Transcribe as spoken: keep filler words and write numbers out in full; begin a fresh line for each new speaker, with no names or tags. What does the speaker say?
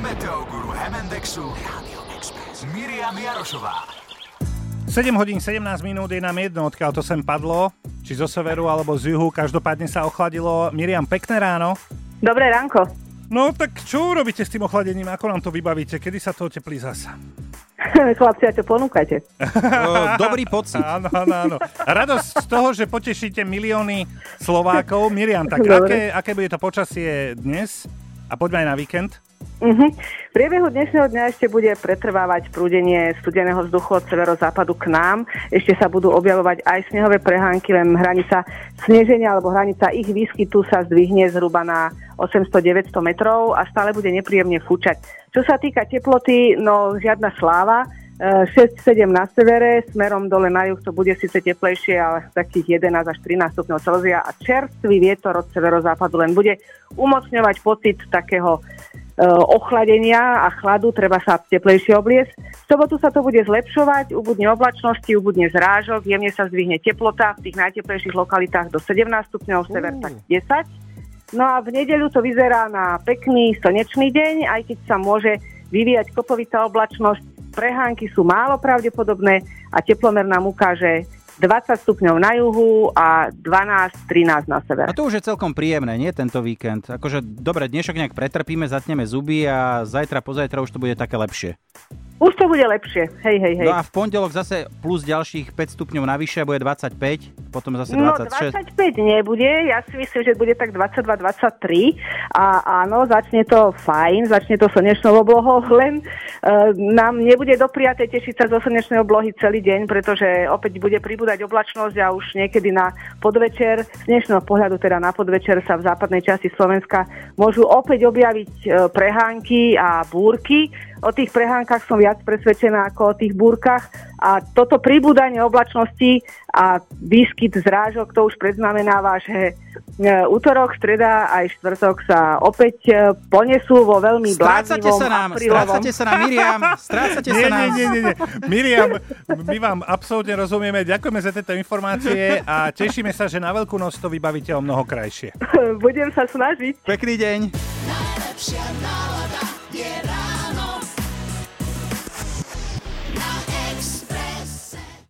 Meteoguru Hemendexu Rádio Express Miriam Jarošová.
sedem hodín sedemnásť minút je nám jedno, odkiaľ to sem padlo, či zo severu alebo z juhu, každopádne sa ochladilo. Miriam, pekné ráno.
Dobré ránko.
No tak čo robíte s tým ochladením, ako nám to vybavíte, kedy sa to oteplí zasa?
Chlapci, a čo ponúkajte?
Dobrý pocit.
Áno, áno, áno. Radosť z toho, že potešíte milióny Slovákov. Miriam, tak aké, aké bude to počasie dnes? A poďme aj na víkend.
Uh-huh. V priebehu dnešného dňa ešte bude pretrvávať prúdenie studeného vzduchu od severozápadu k nám. Ešte sa budú objavovať aj snehové prehánky, len hranica sneženia alebo hranica ich výskytu sa zdvihne zhruba na osemsto až deväťsto metrov a stále bude nepríjemne fúčať. Čo sa týka teploty, no žiadna sláva. šesť sedem na severe, smerom dole na juh to bude síce teplejšie, ale takých jedenásť až trinásť stupňov Celzia a čerstvý vietor od severozápadu len bude umocňovať pocit takého e, ochladenia a chladu, treba sa teplejšie obliecť. V sobotu sa to bude zlepšovať, ubudne oblačnosti, ubudne zrážok, jemne sa zdvihne teplota v tých najteplejších lokalitách do sedemnásť stupňov, sever tak desať. No a v nedeľu to vyzerá na pekný slnečný deň, aj keď sa môže vyvíjať kopovitá oblačnosť. Prehánky sú málo pravdepodobné a teplomer nám ukáže dvadsať stupňov na juhu a dvanásť trinásť na sever.
A to už je celkom príjemné, nie, tento víkend? Akože, dobre, dnešok nejak pretrpíme, zatneme zuby a zajtra, pozajtra už to bude také lepšie.
Už to bude lepšie, hej, hej, hej.
No a v pondelok zase plus ďalších päť stupňov navyše a bude dvadsaťpäť, potom zase dvadsaťšesť.
No dvadsaťpäť nebude, ja si myslím, že bude tak dvadsaťdva dvadsaťtri a áno, začne to fajn, začne to slnečnou oblohou, len e, nám nebude dopriaté tešiť sa zo slnečnej oblohy celý deň, pretože opäť bude pribúdať oblačnosť a už niekedy na podvečer, z dnešného pohľadu teda na podvečer sa v západnej časti Slovenska môžu opäť objaviť e, prehánky a búrky. O tých prehánkach som viac presvedčená ako o tých búrkach a toto pribúdanie oblačnosti a výskyt zrážok to už predznamenáva, že útorok, streda aj štvrtok sa opäť ponesú vo veľmi bláznivom aprílovom.
Strácate sa nám, Miriam, strácate sa nám.
Nie, nie, nie, Miriam, my vám absolútne rozumieme, ďakujeme za tieto informácie a tešíme sa, že na Veľkú noc to vybavíte o mnoho krajšie.
Budem sa snažiť.
Pekný deň.
Najlepšia